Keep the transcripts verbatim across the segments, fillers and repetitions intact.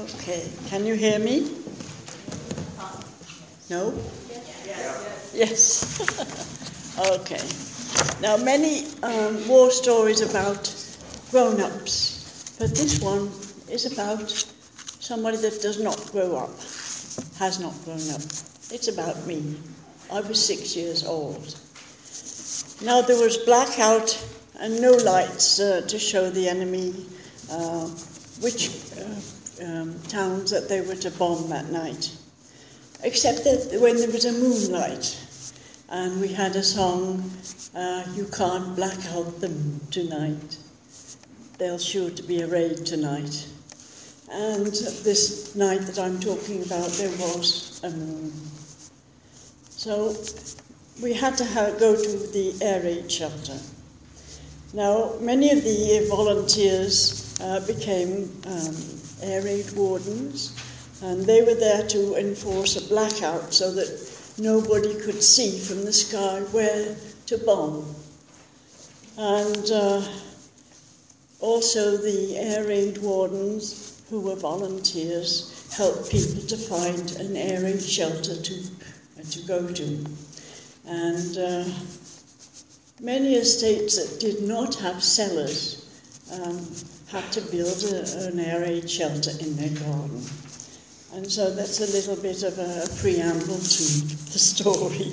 Okay, can you hear me? No? Yes. Okay. Now, many um, war stories about grown-ups, but this one is about somebody that does not grow up, has not grown up. It's about me. I was six years old. Now, there was blackout and no lights uh, to show the enemy uh, which uh, um, towns that they were to bomb that night, except that when there was a moonlight, and we had a song, uh, "You can't black out them tonight. There's sure to be a raid tonight." And this night that I'm talking about, there was a moon. So we had to ha- go to the air raid shelter. Now, many of the volunteers uh, became um, air raid wardens, and they were there to enforce a blackout so that nobody could see from the sky where to bomb. And uh, also the air raid wardens, who were volunteers, helped people to find an air raid shelter to, uh, to go to. And uh, many estates that did not have cellars um, had to build a, an air raid shelter in their garden. And so that's a little bit of a preamble to the story.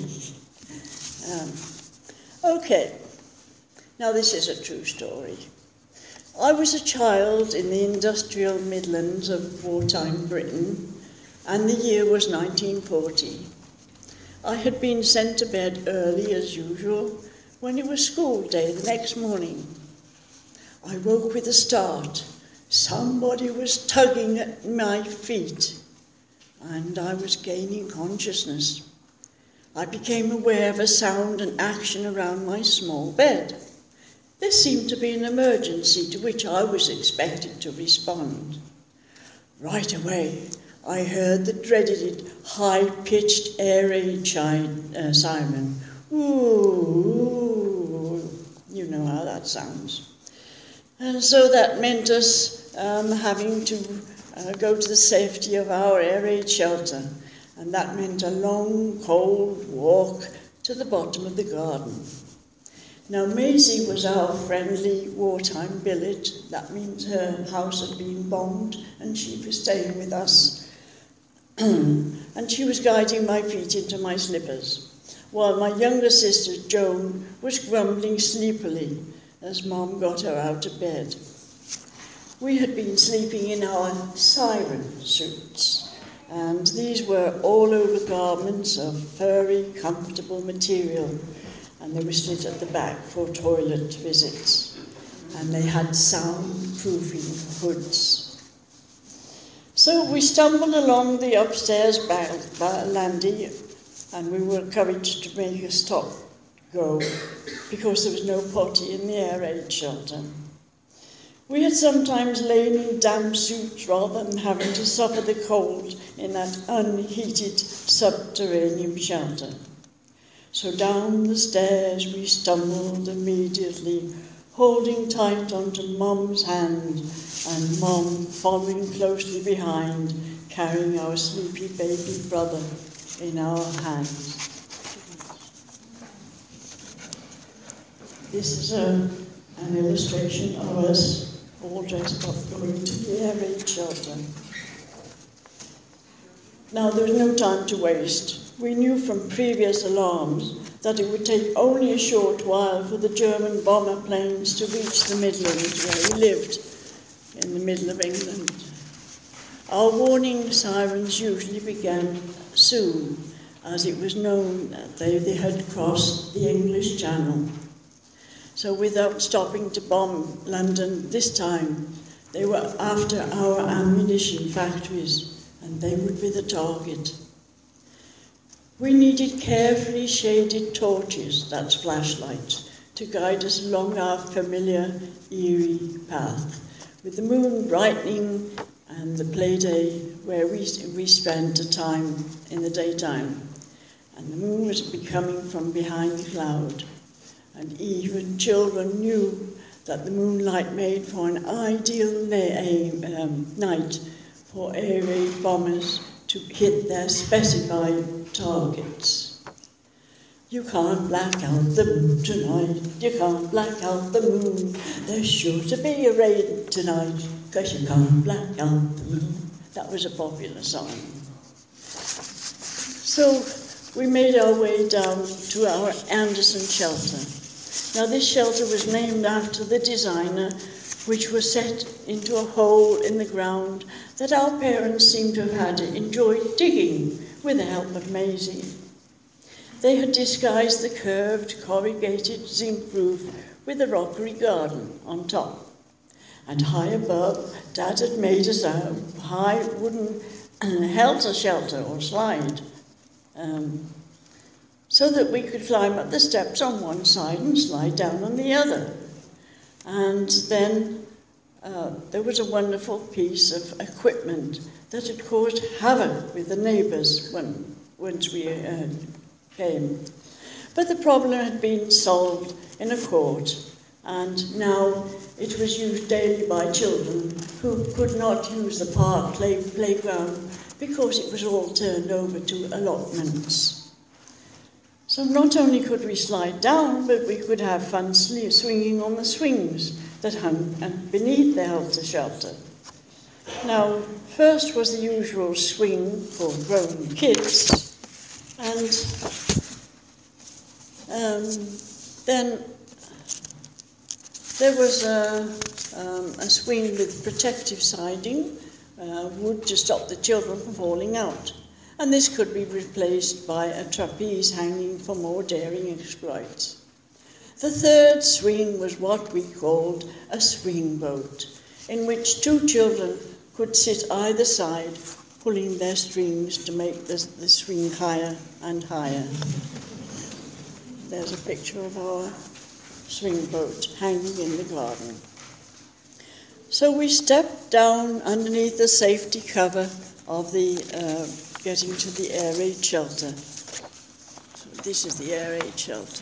Um, okay, now this is a true story. I was a child in the industrial Midlands of wartime Britain, and the year was nineteen forty. I had been sent to bed early as usual when it was school day the next morning. I woke with a start. Somebody was tugging at my feet, and I was gaining consciousness. I became aware of a sound and action around my small bed. There seemed to be an emergency to which I was expected to respond. Right away, I heard the dreaded high-pitched air raid chime, uh, siren. Ooh, you know how that sounds. And so that meant us um, having to uh, go to the safety of our air raid shelter, and that meant a long, cold walk to the bottom of the garden. Now, Maisie was our friendly wartime billet. That means her house had been bombed and she was staying with us. And she was guiding my feet into my slippers, while my younger sister, Joan, was grumbling sleepily as Mom got her out of bed. We had been sleeping in our siren suits, and these were all-over garments of furry, comfortable material, and they were slit at the back for toilet visits, and they had soundproofing hoods. So we stumbled along the upstairs ba- ba- landing, and we were encouraged to make a stop go because there was no potty in the air raid shelter. We had sometimes lain in damp suits rather than having to suffer the cold in that unheated subterranean shelter. So down the stairs we stumbled immediately, holding tight onto Mum's hand, and Mum following closely behind, carrying our sleepy baby brother in our hands. This is a, an illustration of us all dressed up going to the air raid shelter. Now, there was no time to waste. We knew from previous alarms that it would take only a short while for the German bomber planes to reach the Midlands, where we lived, in the middle of England. Our warning sirens usually began soon, as it was known that they, they had crossed the English Channel. So without stopping to bomb London this time, they were after our ammunition factories, and they would be the target. We needed carefully shaded torches, that's flashlights, to guide us along our familiar, eerie path, with the moon brightening and the play day where we, we spent a time in the daytime. And the moon was becoming from behind the cloud. And even children knew that the moonlight made for an ideal na- um, night for air raid bombers to hit their specified targets. You can't black out the moon tonight, you can't black out the moon. There's sure to be a raid tonight, 'cause you can't black out the moon. That was a popular song. So we made our way down to our Anderson shelter. Now this shelter was named after the designer, which was set into a hole in the ground that our parents seemed to have had enjoyed digging with the help of Maisie. They had disguised the curved, corrugated zinc roof with a rockery garden on top. And high above, Dad had made us a high wooden helter shelter or slide, um, so that we could climb up the steps on one side and slide down on the other. And then uh, there was a wonderful piece of equipment that had caused havoc with the neighbours when, once we uh, came. But the problem had been solved in a court, and now it was used daily by children who could not use the park play, playground because it was all turned over to allotments. So not only could we slide down, but we could have fun swinging on the swings that hung beneath the helter shelter. Now, first was the usual swing for grown kids, and um, then there was a, um, a swing with protective siding, uh, wood to stop the children from falling out. And this could be replaced by a trapeze hanging for more daring exploits. The third swing was what we called a swing boat, in which two children could sit either side, pulling their strings to make the, the swing higher and higher. There's a picture of our swing boat hanging in the garden. So we stepped down underneath the safety cover of the uh, getting to the air raid shelter. So this is the air raid shelter.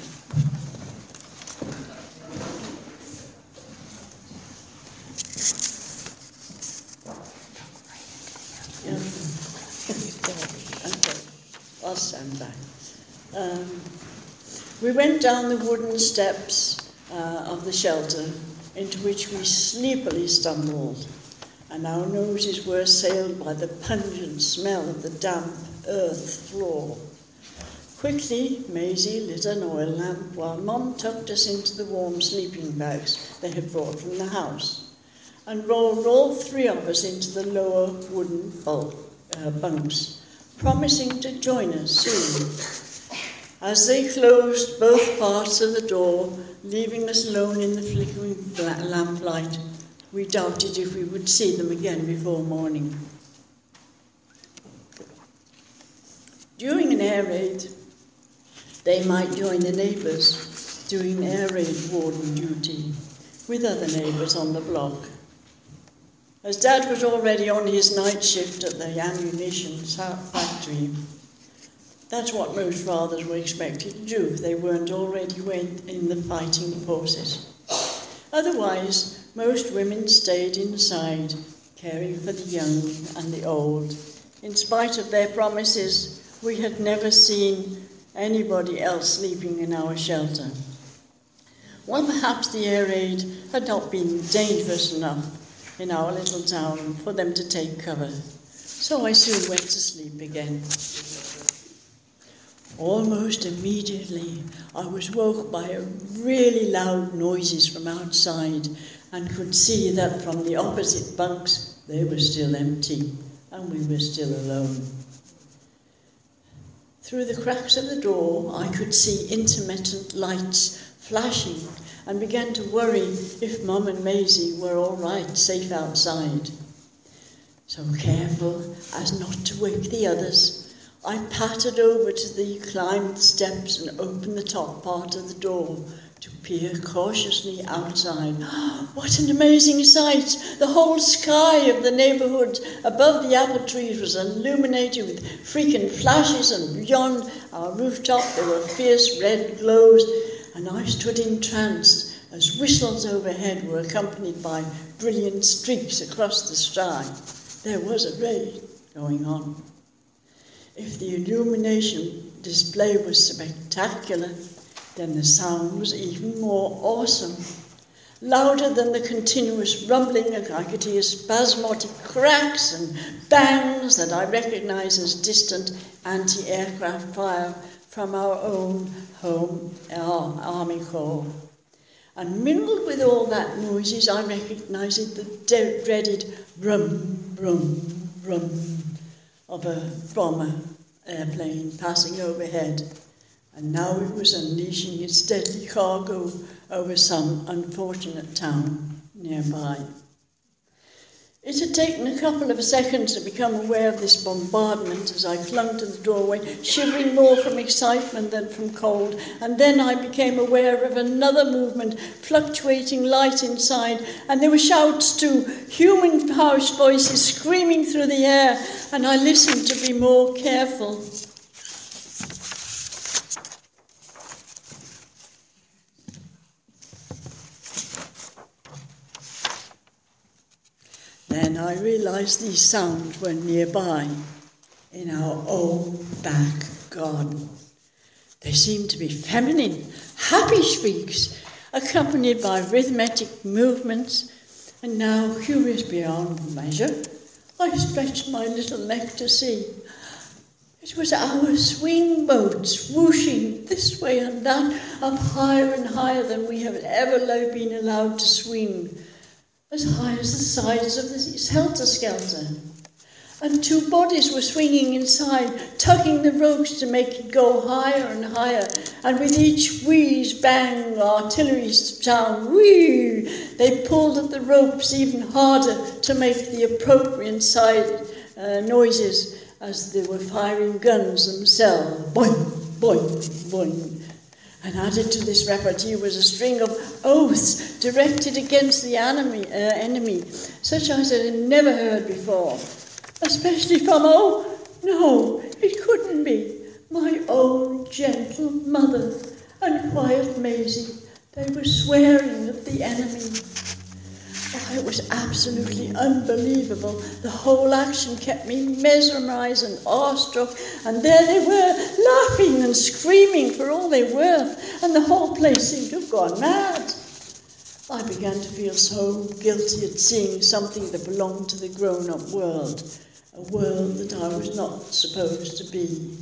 Yeah. Okay, I'll stand back. Um, we went down the wooden steps uh, of the shelter, into which we sleepily stumbled, and our noses were assailed by the pungent smell of the damp earth floor. Quickly, Maisie lit an oil lamp while Mom tucked us into the warm sleeping bags they had brought from the house, and rolled all three of us into the lower wooden bulk, uh, bunks, promising to join us soon. As they closed both parts of the door, leaving us alone in the flickering lamplight, we doubted if we would see them again before morning. During an air raid, they might join the neighbours doing air raid warden duty with other neighbours on the block. As Dad was already on his night shift at the ammunition factory, that's what most fathers were expected to do if they weren't already in the fighting forces. Otherwise, most women stayed inside, caring for the young and the old. In spite of their promises, we had never seen anybody else sleeping in our shelter. Well, perhaps the air raid had not been dangerous enough in our little town for them to take cover, so I soon went to sleep again. Almost immediately, I was woke by a really loud noises from outside and could see that from the opposite bunks, they were still empty and we were still alone. Through the cracks of the door, I could see intermittent lights flashing and began to worry if Mum and Maisie were all right, safe outside. So careful as not to wake the others, I pattered over to the climbed steps and opened the top part of the door to peer cautiously outside. What an amazing sight! The whole sky of the neighbourhood above the apple trees was illuminated with freaking flashes, and beyond our rooftop there were fierce red glows, and I stood entranced as whistles overhead were accompanied by brilliant streaks across the sky. there was a raid going on. If the illumination display was spectacular, then the sound was even more awesome. Louder than the continuous rumbling, I could hear spasmodic cracks and bangs that I recognise as distant anti-aircraft fire from our own home, our Army Corps. And mingled with all that noises, I recognised the de- dreaded rum, rum, rum of a bomber airplane passing overhead. And now it was unleashing its deadly cargo over some unfortunate town nearby. It had taken a couple of seconds to become aware of this bombardment as I clung to the doorway, shivering more from excitement than from cold, and then I became aware of another movement, fluctuating light inside, and there were shouts too, human harsh voices screaming through the air, and I listened to be more careful. Then I realised these sounds were nearby, in our own back garden. They seemed to be feminine, happy shrieks, accompanied by rhythmic movements, and now, curious beyond measure, I stretched my little neck to see. It was our swing boats whooshing this way and that, up higher and higher than we have ever been allowed to swing, as high as the sides of the helter-skelter. And two bodies were swinging inside, tugging the ropes to make it go higher and higher, and with each wheeze, bang, artillery sound, whee, they pulled at the ropes even harder to make the appropriate side uh, noises as they were firing guns themselves. Boing, boing, boing. And added to this repartee was a string of oaths directed against the enemy, uh, enemy, such as I had never heard before, especially from, oh, no, it couldn't be, my own gentle mother and quiet Maisie. They were swearing at the enemy. Oh, it was absolutely unbelievable. The whole action kept me mesmerised and awestruck, and there they were, laughing and screaming for all they were, and the whole place seemed to have gone mad. I began to feel so guilty at seeing something that belonged to the grown-up world, a world that I was not supposed to be.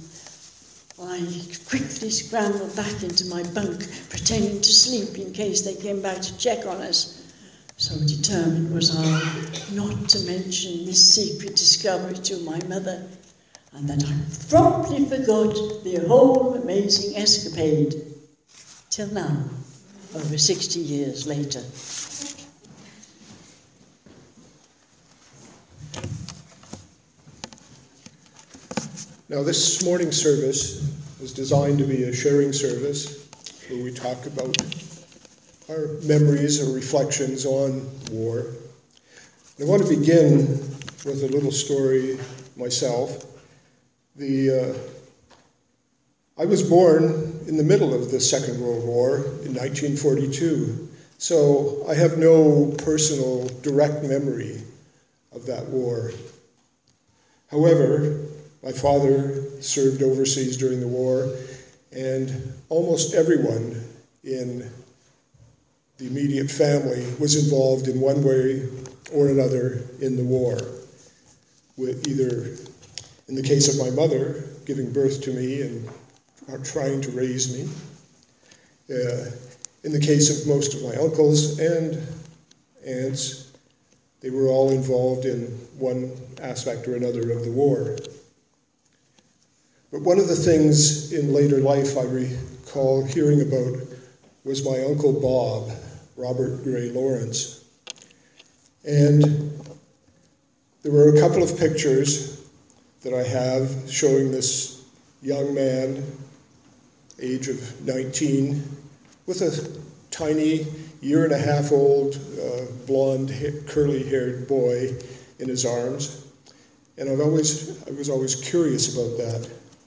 I quickly scrambled back into my bunk, pretending to sleep in case they came back to check on us. So determined was I not to mention this secret discovery to my mother, and that I promptly forgot the whole amazing escapade, till now, over sixty years later. Now, this morning's service is designed to be a sharing service where we talk about our memories or reflections on war. I want to begin with a little story myself. The uh, I was born in the middle of the Second World War in nineteen forty-two, so I have no personal direct memory of that war. However, my father served overseas during the war, and almost everyone in the immediate family was involved in one way or another in the war, with either, in the case of my mother, giving birth to me and trying to raise me. Uh, in the case of most of my uncles and aunts, they were all involved in one aspect or another of the war. But one of the things in later life I recall hearing about was my Uncle Bob, Robert Gray Lawrence. And there were a couple of pictures that I have showing this young man, age of nineteen, with a tiny, year and a half old, uh, blonde, curly-haired boy in his arms. And I've always, I was always curious about that.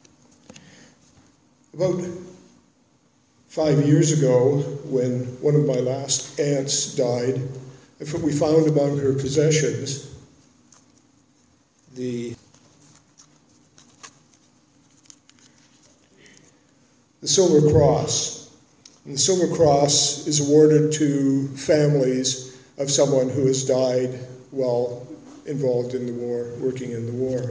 About Five years ago, when one of my last aunts died, we found among her possessions the the Silver Cross. And the Silver Cross is awarded to families of someone who has died while involved in the war, working in the war.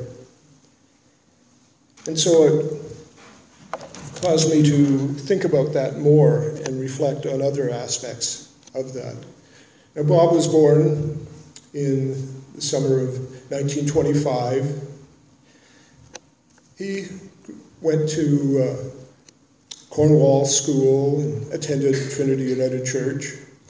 And so it caused me to think about that more and reflect on other aspects of that. Now, Bob was born in the summer of nineteen twenty-five. He went to uh, Cornwall School and attended Trinity United Church.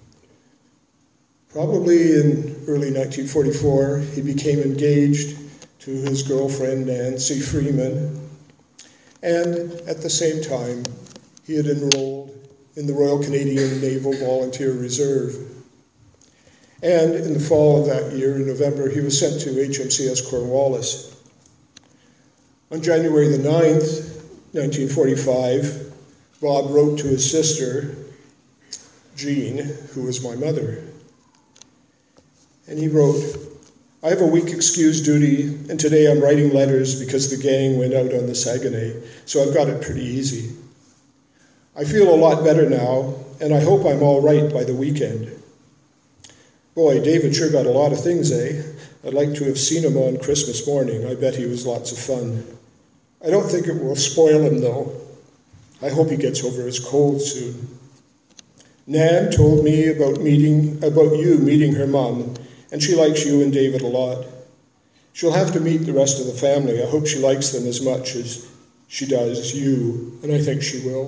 Probably in early nineteen forty-four, he became engaged to his girlfriend, Nancy Freeman. And at the same time, he had enrolled in the Royal Canadian Naval Volunteer Reserve. And in the fall of that year, in November, he was sent to H M C S Cornwallis. On January the ninth, nineteen forty-five, Bob wrote to his sister, Jean, who was my mother. And he wrote, "I have a week excuse duty, and today I'm writing letters because the gang went out on the Saguenay, so I've got it pretty easy. I feel a lot better now, and I hope I'm all right by the weekend. Boy, David sure got a lot of things, eh? I'd like to have seen him on Christmas morning. I bet he was lots of fun. I don't think it will spoil him, though. I hope he gets over his cold soon. Nan told me about meeting about you meeting her mum, and she likes you and David a lot. She'll have to meet the rest of the family. I hope she likes them as much as she does you, and I think she will.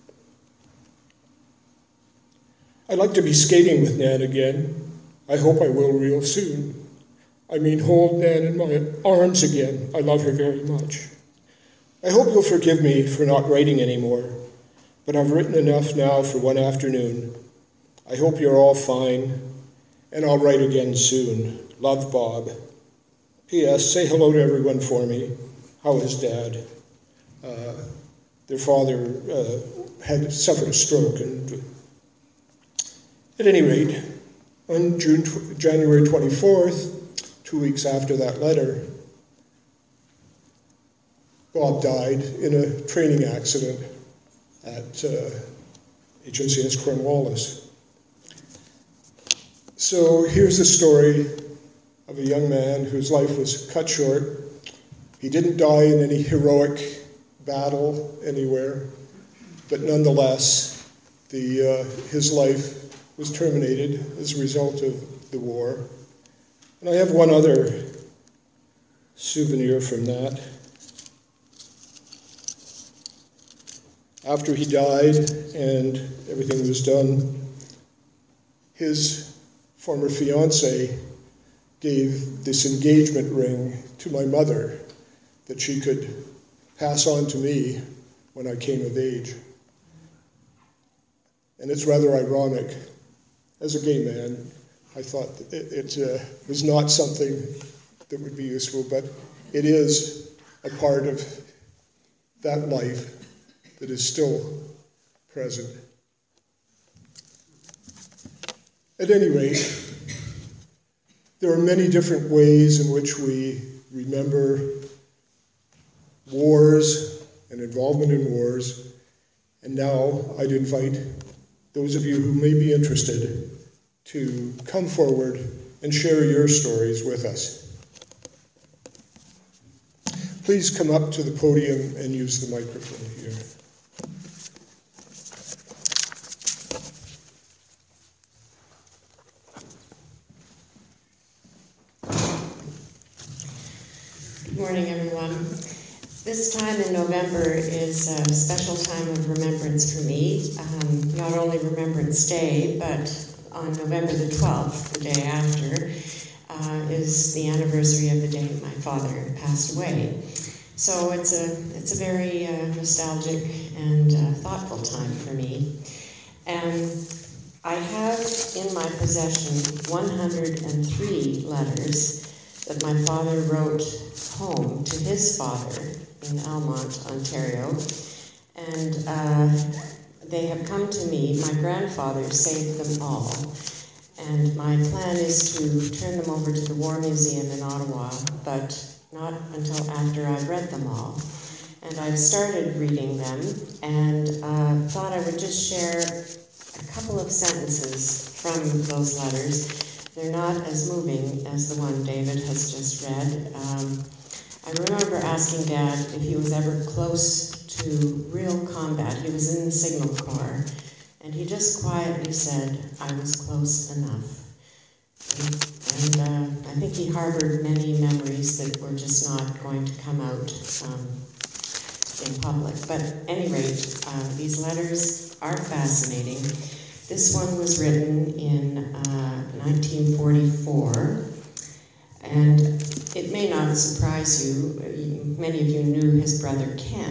I'd like to be skating with Nan again. I hope I will real soon. I mean, hold Nan in my arms again. I love her very much. I hope you'll forgive me for not writing anymore, but I've written enough now for one afternoon. I hope you're all fine, and I'll write again soon. Love, Bob. P S. Say hello to everyone for me. How is Dad?" Uh, their father uh, had suffered a stroke, and at any rate, on June, January twenty-fourth, two weeks after that letter, Bob died in a training accident at uh, H M C S Cornwallis. So here's the story of a young man whose life was cut short. He didn't die in any heroic battle anywhere, but nonetheless, the, uh, his life was terminated as a result of the war. And I have one other souvenir from that. After he died and everything was done, his former fiancée gave this engagement ring to my mother that she could pass on to me when I came of age. And it's rather ironic. As a gay man, I thought that it, it uh, was not something that would be useful, but it is a part of that life that is still present. At any rate, there are many different ways in which we remember wars and involvement in wars, and now I'd invite those of you who may be interested to come forward and share your stories with us. Please come up to the podium and use the microphone here. Good morning, everyone. This time in November is a special time of remembrance for me. Um, not only Remembrance Day, but on November the twelfth, the day after, uh, is the anniversary of the day my father passed away. So it's a it's a very uh, nostalgic and uh, thoughtful time for me. And I have in my possession one hundred three letters that my father wrote home to his father in Almont, Ontario. And uh, they have come to me. My grandfather saved them all. And my plan is to turn them over to the War Museum in Ottawa, but not until after I've read them all. And I've started reading them, and uh, thought I would just share a couple of sentences from those letters. They're not as moving as the one David has just read. Um, I remember asking Dad if he was ever close to real combat. He was in the Signal Corps, and he just quietly said, "I was close enough." And uh, I think he harbored many memories that were just not going to come out um, in public. But at any rate, uh, these letters are fascinating. This one was written in uh, nineteen forty-four, and it may not surprise you. Many of you knew his brother Ken,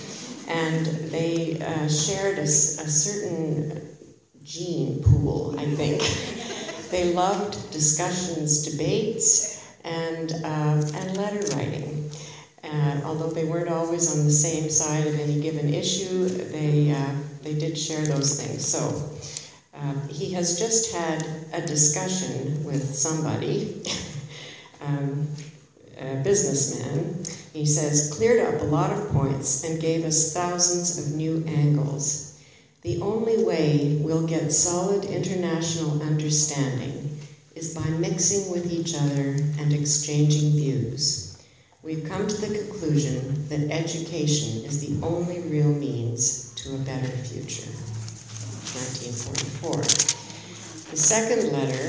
and they uh, shared a, a certain gene pool, I think. They loved discussions, debates, and, uh, and letter writing. Uh, although they weren't always on the same side of any given issue, they, uh, they did share those things. So uh, he has just had a discussion with somebody, um, a businessman. He says, cleared up a lot of points and gave us thousands of new angles. The only way we'll get solid international understanding is by mixing with each other and exchanging views. We've come to the conclusion that education is the only real means to a better future. nineteen forty-four. The second letter,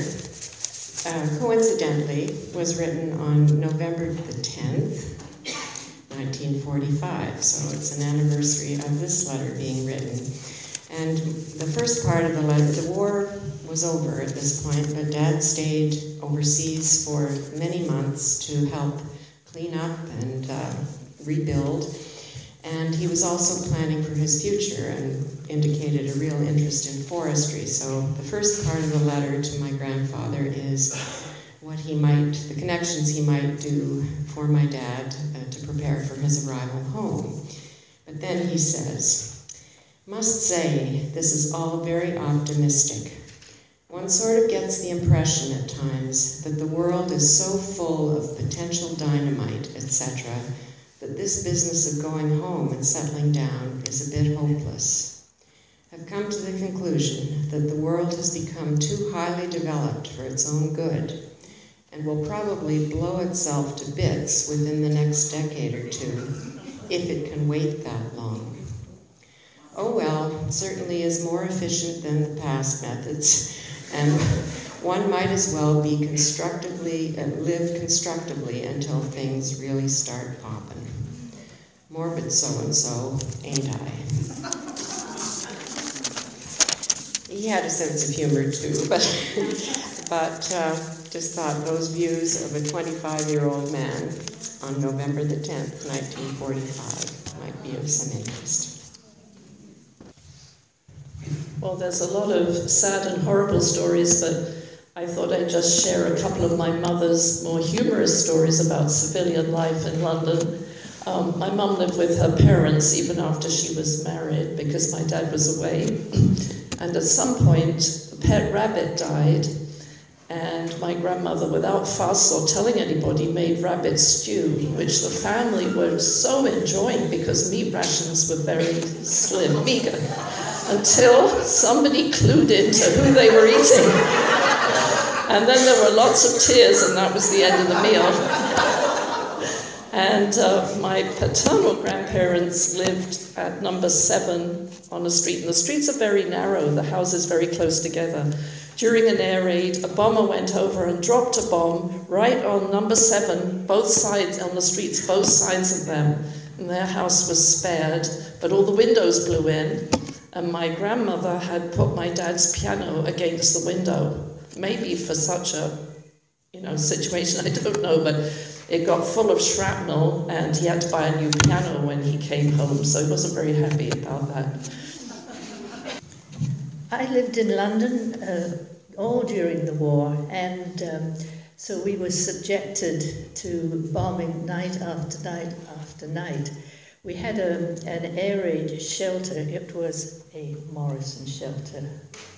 uh, coincidentally, was written on November the tenth, nineteen forty-five, so it's an anniversary of this letter being written. And the first part of the letter, the war was over at this point, but Dad stayed overseas for many months to help clean up and uh, rebuild. And he was also planning for his future and indicated a real interest in forestry. So the first part of the letter to my grandfather is what he might, the connections he might do for my dad uh, to prepare for his arrival home. But then he says, must say, this is all very optimistic. One sort of gets the impression at times that the world is so full of potential dynamite, et cetera, that this business of going home and settling down is a bit hopeless. I've come to the conclusion that the world has become too highly developed for its own good, and will probably blow itself to bits within the next decade or two, if it can wait that long. Oh well, certainly is more efficient than the past methods, and one might as well be constructively, uh, live constructively until things really start popping. Morbid so-and-so, ain't I? He had a sense of humor too, but, but uh, just thought those views of a twenty-five-year-old man on November the tenth, nineteen forty-five might be of some interest. Well, there's a lot of sad and horrible stories, but I thought I'd just share a couple of my mother's more humorous stories about civilian life in London. Um, my mum lived with her parents even after she was married because my dad was away. And at some point, a pet rabbit died, and my grandmother, without fuss or telling anybody, made rabbit stew, which the family were so enjoying because meat rations were very slim, meager, until somebody clued into who they were eating. And then there were lots of tears, and that was the end of the meal. And uh, my paternal grandparents lived at number seven on a street, and the streets are very narrow, the houses very close together. During an air raid, a bomber went over and dropped a bomb right on number seven, both sides, on the streets, both sides of them. And their house was spared, but all the windows blew in. And my grandmother had put my dad's piano against the window, maybe for such a, you know, situation, I don't know, but it got full of shrapnel, and he had to buy a new piano when he came home, so he wasn't very happy about that. I lived in London uh, all during the war, and um, so we were subjected to bombing night after night after night. We had a, an air raid shelter. It was a Morrison shelter.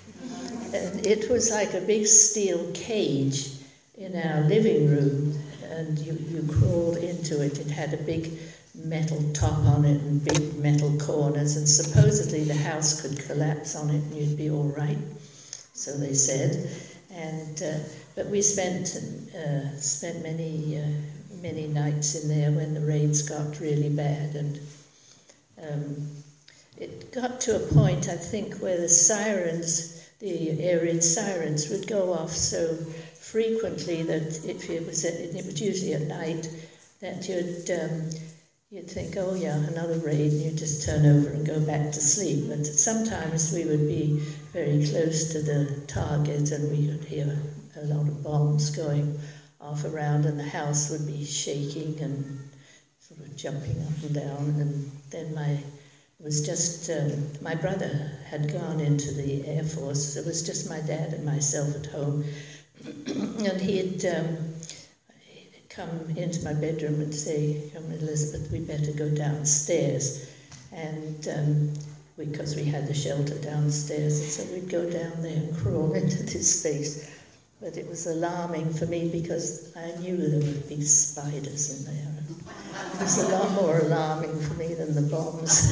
And it was like a big steel cage in our living room. Uh, and you, you crawled into it. It had a big metal top on it and big metal corners, and supposedly the house could collapse on it and you'd be all right, so they said. And uh, but we spent uh, spent many uh, many nights in there when the raids got really bad, and um, it got to a point, I think, where the sirens, the air raid sirens, would go off so frequently that if it was at, it was usually at night, that you'd um, you'd think, oh yeah, another raid, and you'd just turn over and go back to sleep. But sometimes we would be very close to the target and we would hear a lot of bombs going off around, and the house would be shaking and sort of jumping up and down. And then my, it was just, um, my brother had gone into the Air Force. It was just my dad and myself at home. And he'd um, come into my bedroom and say, "Come, Elizabeth, we better go downstairs." And um, because we had the shelter downstairs, and so we'd go down there and crawl into this space. But it was alarming for me because I knew there would be spiders in there. It was a lot more alarming for me than the bombs.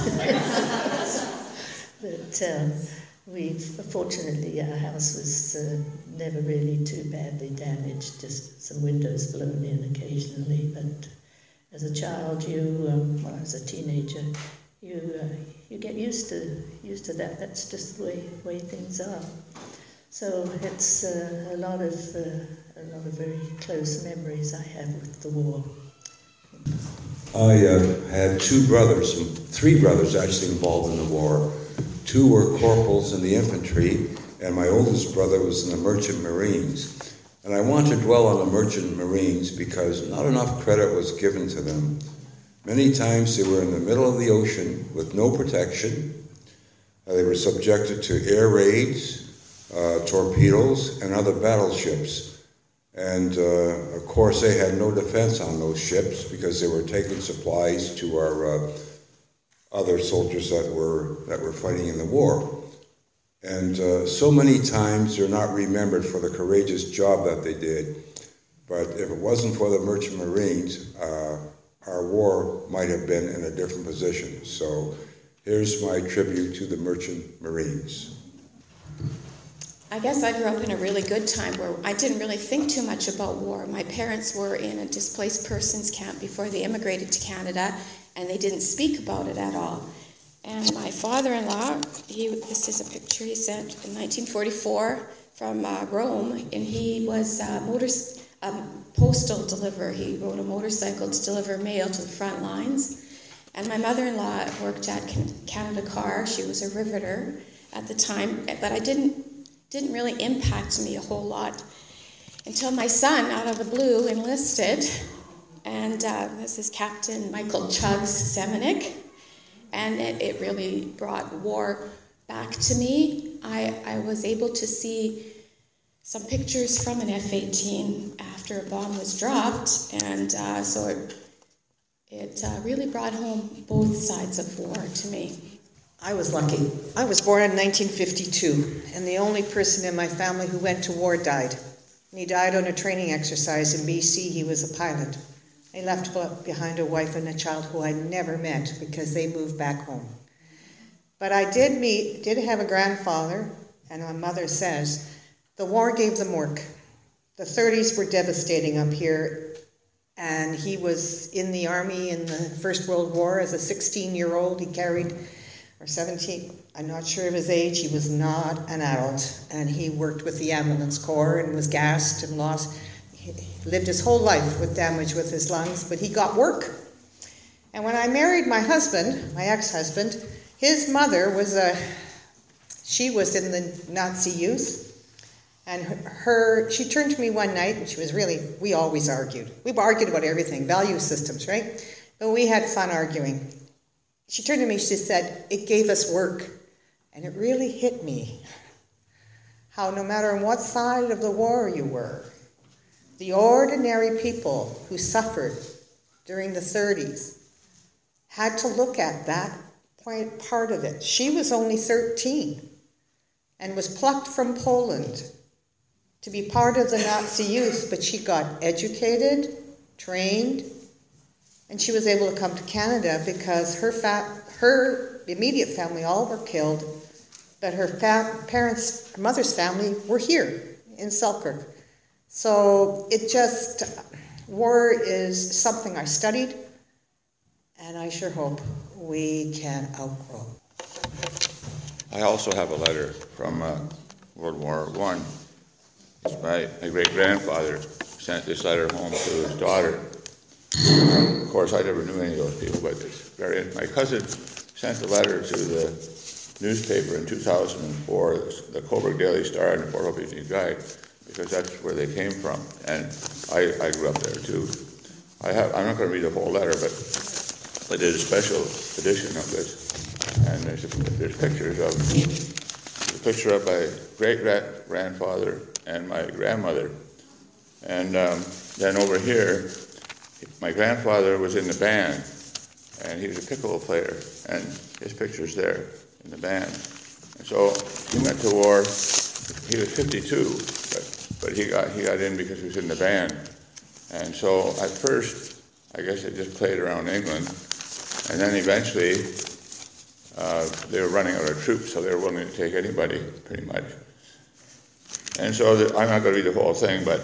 But um, we, fortunately, our house was uh, never really too badly damaged, just some windows blown in occasionally. But as a child, you, um, well, as a teenager, you uh, you get used to used to that. That's just the way way things are. So it's uh, a lot of uh, a lot of very close memories I have with the war. I uh, had two brothers, three brothers actually involved in the war. Two were corporals in the infantry, and my oldest brother was in the Merchant Marines. And I want to dwell on the Merchant Marines because not enough credit was given to them. Many times they were in the middle of the ocean with no protection. Uh, they were subjected to air raids, uh, torpedoes, and other battleships. And uh, of course they had no defense on those ships because they were taking supplies to our uh, other soldiers that were that were fighting in the war. And uh, so many times they're not remembered for the courageous job that they did. But if it wasn't for the Merchant Marines, uh, our war might have been in a different position. So here's my tribute to the Merchant Marines. I guess I grew up in a really good time where I didn't really think too much about war. My parents were in a displaced persons camp before they immigrated to Canada, and they didn't speak about it at all. And my father-in-law, he, this is a picture he sent in nineteen forty-four from uh, Rome, and he was a motor, a postal deliverer. He rode a motorcycle to deliver mail to the front lines. And my mother-in-law worked at Canada Car. She was a riveter at the time, but I didn't didn't really impact me a whole lot until my son, out of the blue, enlisted. And uh, this is Captain Michael Chugs Semenik. And it, it really brought war back to me. I, I was able to see some pictures from an F eighteen after a bomb was dropped. And uh, so it, it uh, really brought home both sides of war to me. I was lucky. I was born in nineteen fifty-two, and the only person in my family who went to war died. And he died on a training exercise in B C. He was a pilot. He left behind a wife and a child who I never met because they moved back home. But I did meet, did have a grandfather, and my mother says, the war gave them work. The thirties were devastating up here, and he was in the army in the First World War as a sixteen-year-old. He carried, or seventeen, I'm not sure of his age, he was not an adult, and he worked with the ambulance corps and was gassed and lost. He lived his whole life with damage with his lungs, but he got work. And when I married my husband, my ex-husband, his mother was a, she was in the Nazi youth, and her, she turned to me one night, and she was really, we always argued. We argued about everything, value systems, right? But we had fun arguing. She turned to me, she said, it gave us work. And it really hit me how no matter on what side of the war you were, the ordinary people who suffered during the thirties had to look at that part of it. She was only thirteen and was plucked from Poland to be part of the Nazi youth, but she got educated, trained, and she was able to come to Canada because her fa- her immediate family all were killed, but her fa- parents, her mother's family, were here in Selkirk. So it just, war is something I studied, and I sure hope we can outgrow. I also have a letter from uh, World War One. It's my, my great-grandfather sent this letter home to his daughter. Of course, I never knew any of those people, but it's very. My cousin sent a letter to the newspaper in two thousand four, the Cobourg Daily Star and the Fort Hope Evening Guide, because that's where they came from. And I, I grew up there too. I have. I'm not going to read the whole letter, but I did a special edition of this, and there's there's pictures of a picture of my great grandfather and my grandmother, and um, then over here, my grandfather was in the band, and he was a piccolo player, and his picture's there in the band. And so he went to war. He was fifty-two, but, but he got he got in because he was in the band. And so at first, I guess they just played around England, and then eventually uh, they were running out of troops, so they were willing to take anybody, pretty much. And so the, I'm not going to read the whole thing, but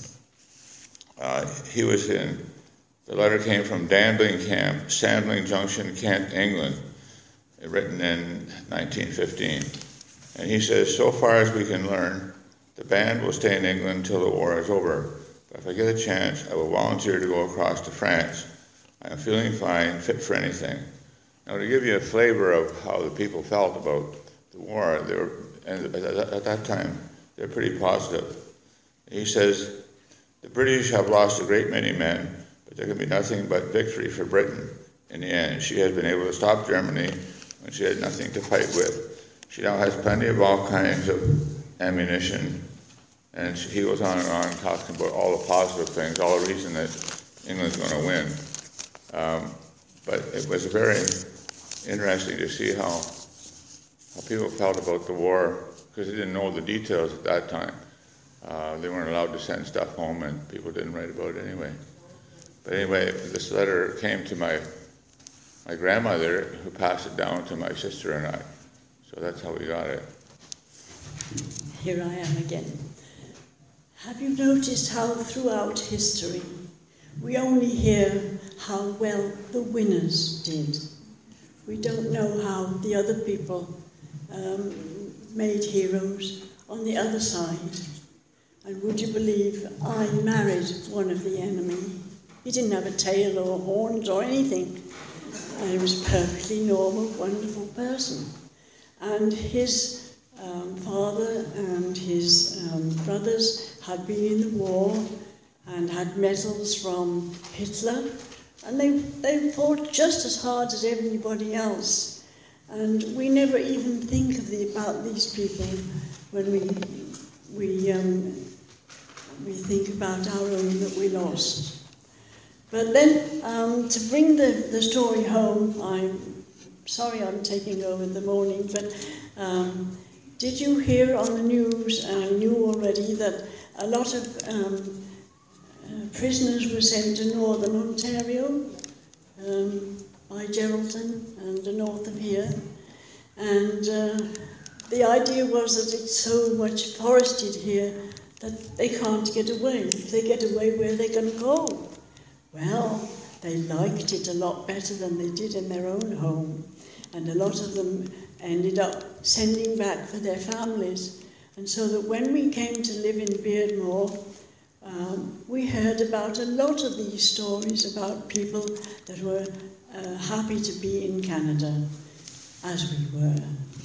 uh, he was in. The letter came from Dandling Camp, Sandling Junction, Kent, England, written in nineteen fifteen. And he says, so far as we can learn, the band will stay in England until the war is over. But if I get a chance, I will volunteer to go across to France. I am feeling fine, fit for anything. Now, to give you a flavor of how the people felt about the war, they were, and at that time, they're pretty positive. He says, the British have lost a great many men, but there can be nothing but victory for Britain in the end. She has been able to stop Germany when she had nothing to fight with. She now has plenty of all kinds of ammunition, and she, he goes on and on talking about all the positive things, all the reason that England's going to win. Um, but it was very interesting to see how, how people felt about the war, because they didn't know the details at that time. Uh, they weren't allowed to send stuff home, and people didn't write about it anyway. But anyway, this letter came to my my grandmother, who passed it down to my sister and I. So that's how we got it. Here I am again. Have you noticed how throughout history we only hear how well the winners did? We don't know how the other people um, made heroes on the other side. And would you believe I married one of the enemy? He didn't have a tail or horns or anything. And he was a perfectly normal, wonderful person. And his um, father and his um, brothers had been in the war and had medals from Hitler. And they, they fought just as hard as everybody else. And we never even think of the, about these people when we, we, um, we think about our own that we lost. But then, um, to bring the, the story home, I'm sorry I'm taking over the morning, but um, did you hear on the news, and I knew already, that a lot of um, uh, prisoners were sent to northern Ontario, um, by Geraldton and the north of here, and uh, the idea was that it's so much forested here that they can't get away. If they get away, where are they going to go? Well, they liked it a lot better than they did in their own home. And a lot of them ended up sending back for their families. And so that when we came to live in Beardmore, um, we heard about a lot of these stories about people that were uh, happy to be in Canada, as we were.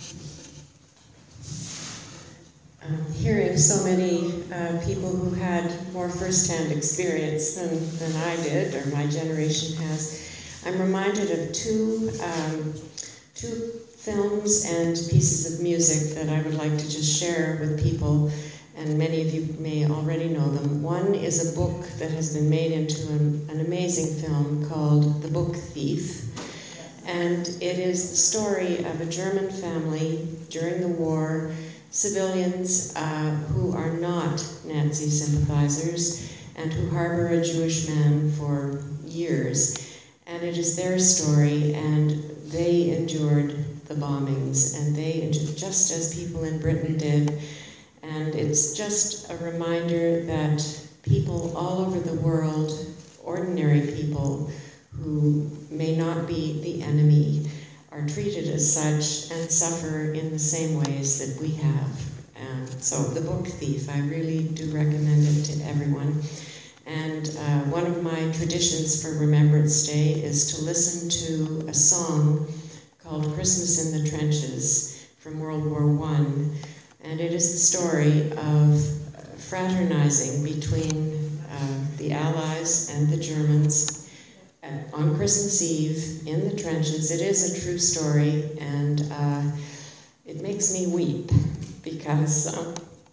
Um, hearing so many uh, people who had more first-hand experience than, than I did, or my generation has, I'm reminded of two, um, two films and pieces of music that I would like to just share with people, and many of you may already know them. One is a book that has been made into an, an amazing film called The Book Thief, and it is the story of a German family during the war, civilians uh, who are not Nazi sympathizers, and who harbor a Jewish man for years. And it is their story, and they endured the bombings, and they endured just as people in Britain did. And it's just a reminder that people all over the world, ordinary people who may not be the enemy, are treated as such and suffer in the same ways that we have. And so the book Thief, I really do recommend it to everyone. And uh, one of my traditions for Remembrance Day is to listen to a song called Christmas in the Trenches from World War One. And it is the story of fraternizing between uh, the Allies and the Germans on Christmas Eve in the trenches. It is a true story, and uh, it makes me weep because um,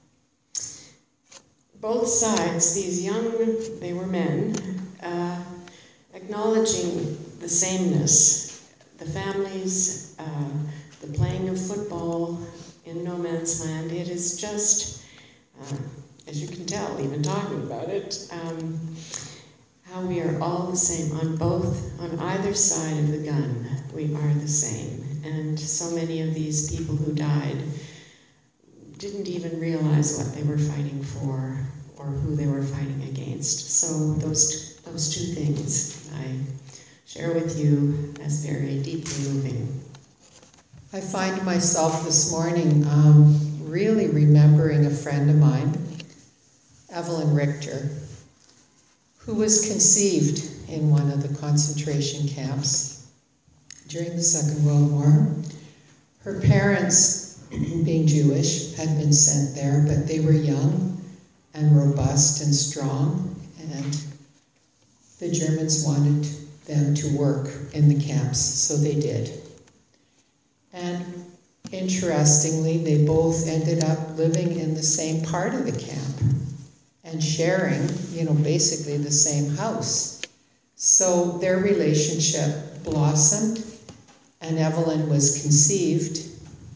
both sides, these young, they were men, uh, acknowledging the sameness, the families, uh, the playing of football in no man's land. It is just, uh, as you can tell, even talking about it, um, how we are all the same on both, on either side of the gun. We are the same. And so many of these people who died didn't even realize what they were fighting for or who they were fighting against. So those, those two things I share with you as very deeply moving. I find myself this morning um, really remembering a friend of mine, Evelyn Richter, who was conceived in one of the concentration camps during the Second World War. Her parents, being Jewish, had been sent there, but they were young and robust and strong, and the Germans wanted them to work in the camps, so they did. And interestingly, they both ended up living in the same part of the camp and sharing, you know, basically the same house. So their relationship blossomed, and Evelyn was conceived.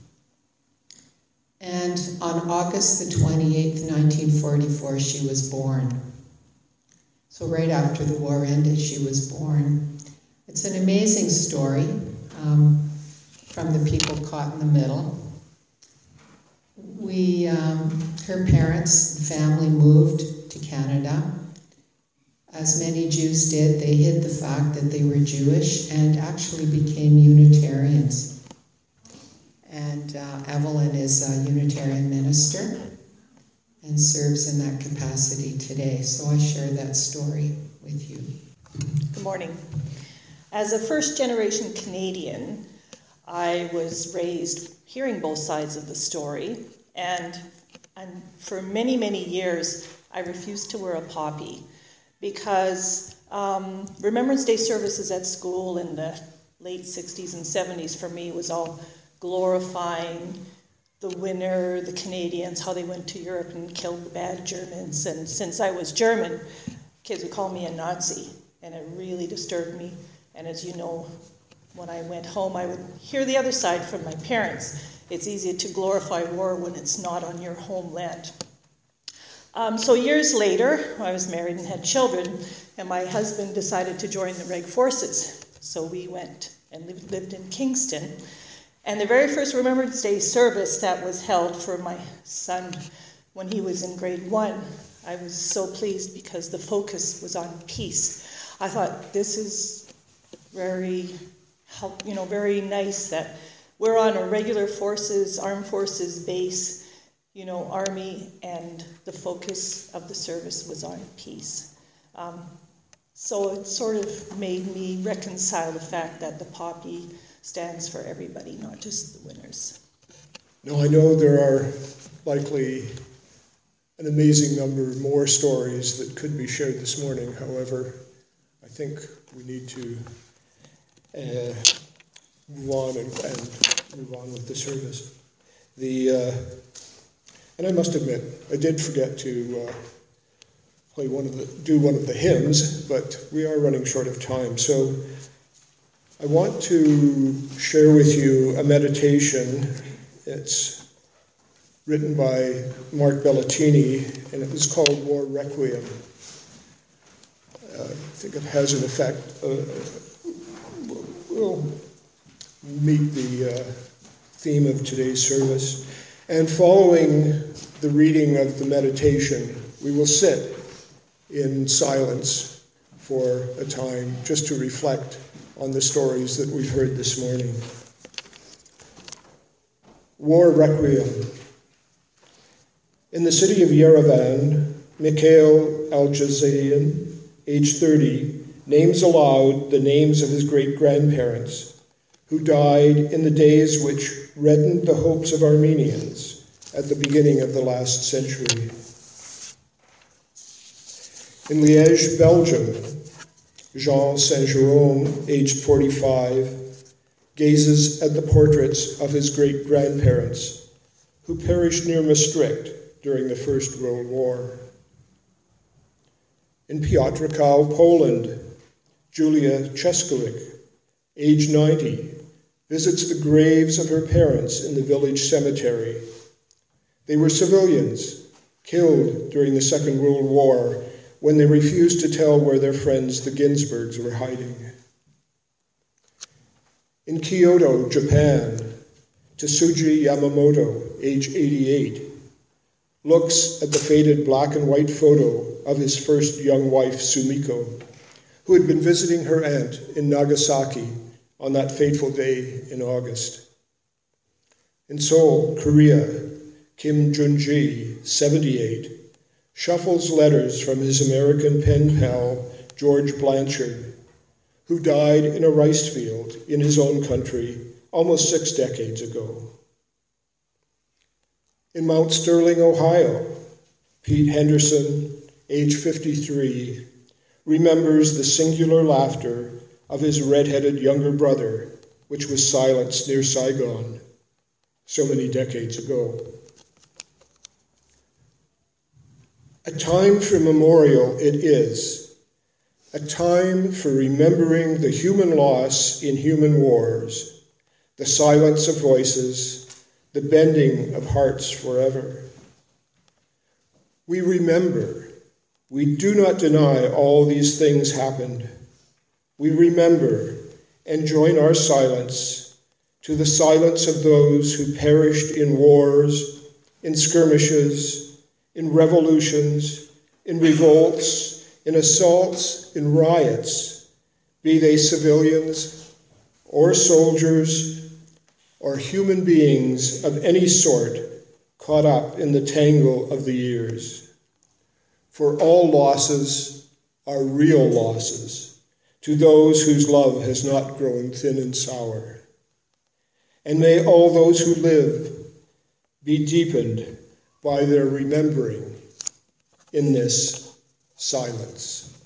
And on August the twenty-eighth, nineteen forty-four, she was born. So right after the war ended, she was born. It's an amazing story um, from the people caught in the middle. We, um, her parents and family moved to Canada. As many Jews did, they hid the fact that they were Jewish and actually became Unitarians. And uh, Evelyn is a Unitarian minister and serves in that capacity today. So I share that story with you. Good morning. As a first-generation Canadian, I was raised hearing both sides of the story, and, and for many, many years, I refused to wear a poppy because um, Remembrance Day services at school in the late sixties and seventies for me was all glorifying the winner, the Canadians, how they went to Europe and killed the bad Germans. And since I was German, kids would call me a Nazi, and it really disturbed me. And as you know, when I went home, I would hear the other side from my parents. It's easy to glorify war when it's not on your homeland. Um, so years later, I was married and had children, and my husband decided to join the Reg Forces. So we went and lived, lived in Kingston. And the very first Remembrance Day service that was held for my son when he was in grade one, I was so pleased because the focus was on peace. I thought, this is very, help, you know, very nice that we're on a regular forces, armed forces base, you know, army, and the focus of the service was on peace. Um, so it sort of made me reconcile the fact that the poppy stands for everybody, not just the winners. Now, I know there are likely an amazing number more stories that could be shared this morning. However, I think we need to uh, move on and, and move on with the service. The uh, and I must admit, I did forget to uh, play one of the do one of the hymns, but we are running short of time, so I want to share with you a meditation. It's written by Mark Bellatini, and it was called War Requiem. uh, I think it has an effect, uh, will meet the uh, theme of today's service. And following the reading of the meditation, we will sit in silence for a time just to reflect on the stories that we've heard this morning. War Requiem. In the city of Yerevan, Mikhail Aljazayan, age thirty, names aloud the names of his great-grandparents, who died in the days which reddened the hopes of Armenians at the beginning of the last century. In Liège, Belgium, Jean Saint-Jérôme, aged forty-five, gazes at the portraits of his great-grandparents, who perished near Maastricht during the First World War. In Piotrkow, Poland, Julia Cheskowick, age ninety, visits the graves of her parents in the village cemetery. They were civilians, killed during the Second World War when they refused to tell where their friends, the Ginsbergs, were hiding. In Kyoto, Japan, Tsuji Yamamoto, age eighty-eight, looks at the faded black and white photo of his first young wife, Sumiko, who had been visiting her aunt in Nagasaki on that fateful day in August. In Seoul, Korea, Kim Junji, seventy-eight, shuffles letters from his American pen pal, George Blanchard, who died in a rice field in his own country almost six decades ago. In Mount Sterling, Ohio, Pete Henderson, age fifty-three, remembers the singular laughter of his red-headed younger brother, which was silenced near Saigon so many decades ago. A time for memorial it is, a time for remembering the human loss in human wars, the silence of voices, the bending of hearts forever. We remember, we do not deny all these things happened. We remember and join our silence to the silence of those who perished in wars, in skirmishes, in revolutions, in revolts, in assaults, in riots, be they civilians or soldiers or human beings of any sort caught up in the tangle of the years. For all losses are real losses to those whose love has not grown thin and sour. And may all those who live be deepened by their remembering in this silence.